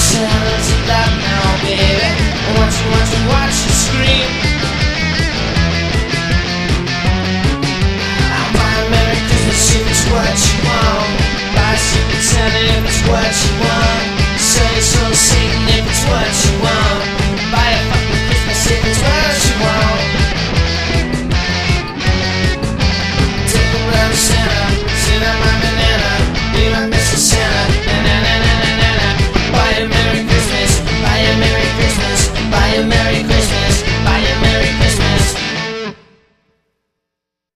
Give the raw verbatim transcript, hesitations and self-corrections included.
sounds of that now, baby. Watch you, watch you, watch you scream. I'll buy a Merry Christmas if it's what you want. Buy a Secret Santa if it's what you want. Say so, Satan if it's what you want.